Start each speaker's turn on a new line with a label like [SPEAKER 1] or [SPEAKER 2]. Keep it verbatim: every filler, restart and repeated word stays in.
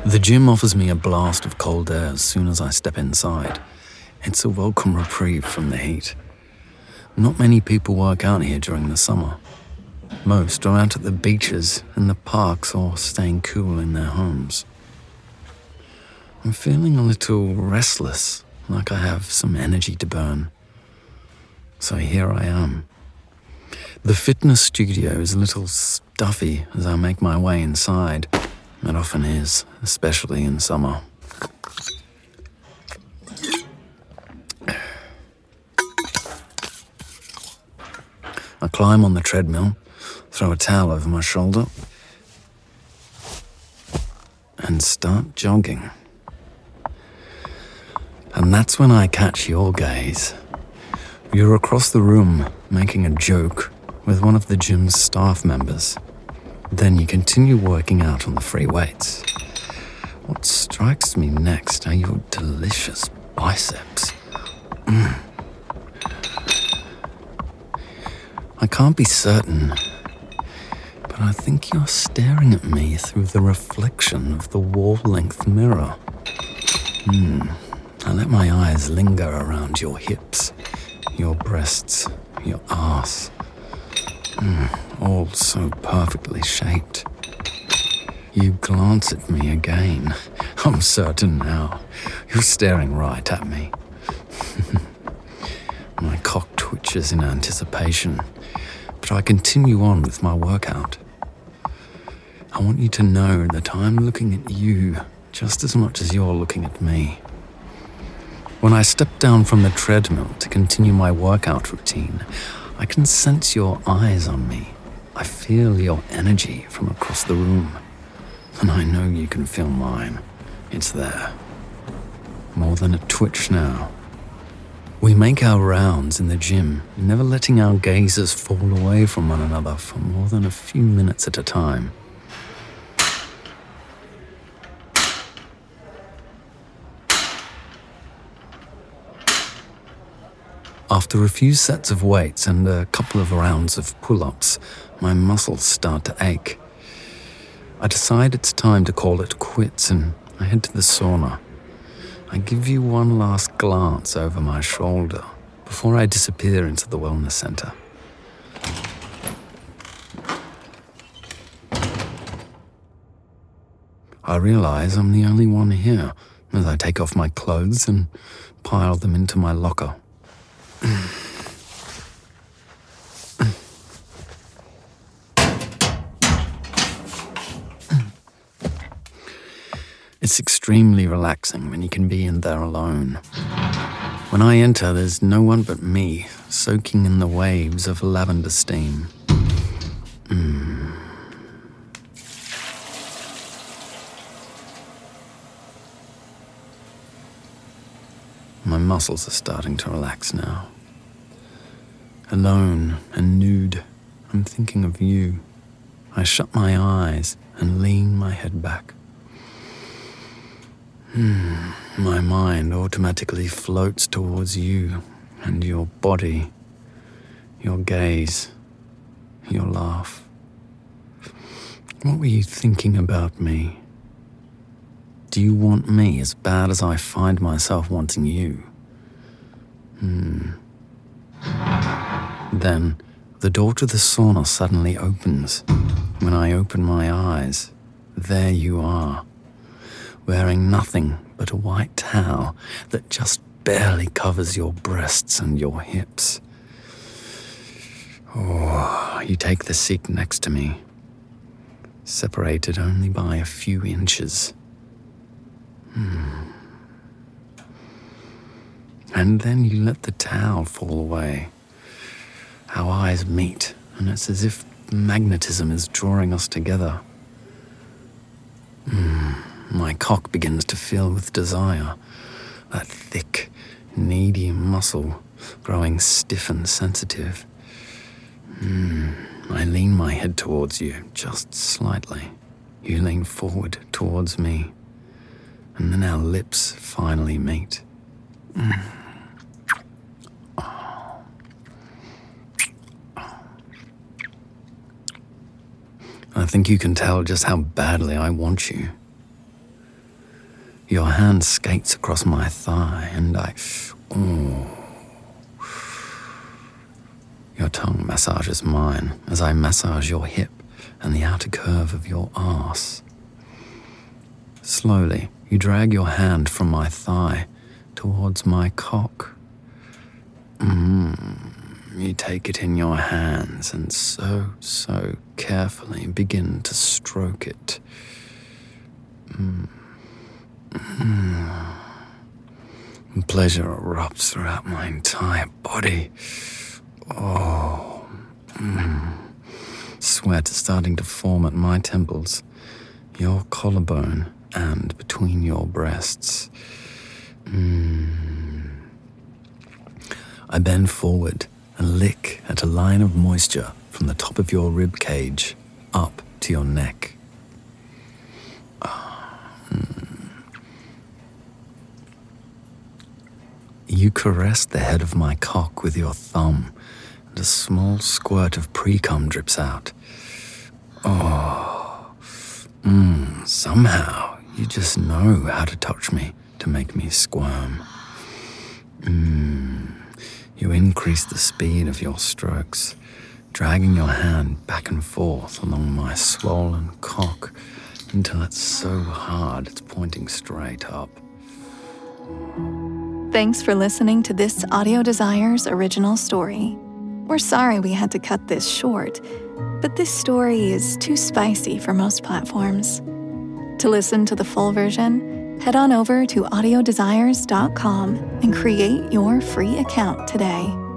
[SPEAKER 1] The gym offers me a blast of cold air as soon as I step inside. It's a welcome reprieve from the heat. Not many people work out here during the summer. Most are out at the beaches, in the parks, or staying cool in their homes. I'm feeling a little restless, like I have some energy to burn. So here I am. The fitness studio is a little stuffy as I make my way inside. It often is, especially in summer. I climb on the treadmill, throw a towel over my shoulder, and start jogging. And that's when I catch your gaze. You're across the room making a joke with one of the gym's staff members. Then you continue working out on the free weights. What strikes me next are your delicious biceps. Mm. I can't be certain, but I think you're staring at me through the reflection of the wall-length mirror. Hmm. I let my eyes linger around your hips, your breasts, your arse. Mm, all so perfectly shaped. You glance at me again. I'm certain now. You're staring right at me. My cock twitches in anticipation, but I continue on with my workout. I want you to know that I'm looking at you just as much as you're looking at me. When I step down from the treadmill to continue my workout routine, I can sense your eyes on me. I feel your energy from across the room. And I know you can feel mine. It's there. More than a twitch now. We make our rounds in the gym, never letting our gazes fall away from one another for more than a few minutes at a time. After a few sets of weights and a couple of rounds of pull-ups, my muscles start to ache. I decide it's time to call it quits and I head to the sauna. I give you one last glance over my shoulder before I disappear into the wellness center. I realize I'm the only one here as I take off my clothes and pile them into my locker. It's extremely relaxing when you can be in there alone. When I enter, there's no one but me, soaking in the waves of lavender steam. Mm. My muscles are starting to relax now. Alone and nude, I'm thinking of you. I shut my eyes and lean my head back. Hmm. My mind automatically floats towards you and your body, your gaze, your laugh. What were you thinking about me? Do you want me as bad as I find myself wanting you? Hmm. Then, the door to the sauna suddenly opens. When I open my eyes, there you are, wearing nothing but a white towel that just barely covers your breasts and your hips. Oh, you take the seat next to me, separated only by a few inches. Hmm. And then you let the towel fall away. Our eyes meet, and it's as if magnetism is drawing us together. Mm, my cock begins to fill with desire, that thick, needy muscle growing stiff and sensitive. Mm, I lean my head towards you, just slightly. You lean forward towards me, and then our lips finally meet. Mm. I think you can tell just how badly I want you. Your hand skates across my thigh, and I... Oh. Your tongue massages mine as I massage your hip and the outer curve of your arse. Slowly, you drag your hand from my thigh towards my cock. Mm. You take it in your hands and so, so carefully begin to stroke it. Mm. Mm. Pleasure erupts throughout my entire body. Oh. Mm. Sweat is starting to form at my temples, your collarbone, and between your breasts. Mm. I bend forward and lick at a line of moisture from the top of your rib cage up to your neck. Mm. You caress the head of my cock with your thumb, and a small squirt of pre-cum drips out. Oh, mm, somehow you just know how to touch me to make me squirm. Mm, you increase the speed of your strokes, dragging your hand back and forth along my swollen cock until it's so hard it's pointing straight up.
[SPEAKER 2] Thanks for listening to this Audio Desires original story. We're sorry we had to cut this short, but this story is too spicy for most platforms. To listen to the full version, head on over to audio desires dot com and create your free account today.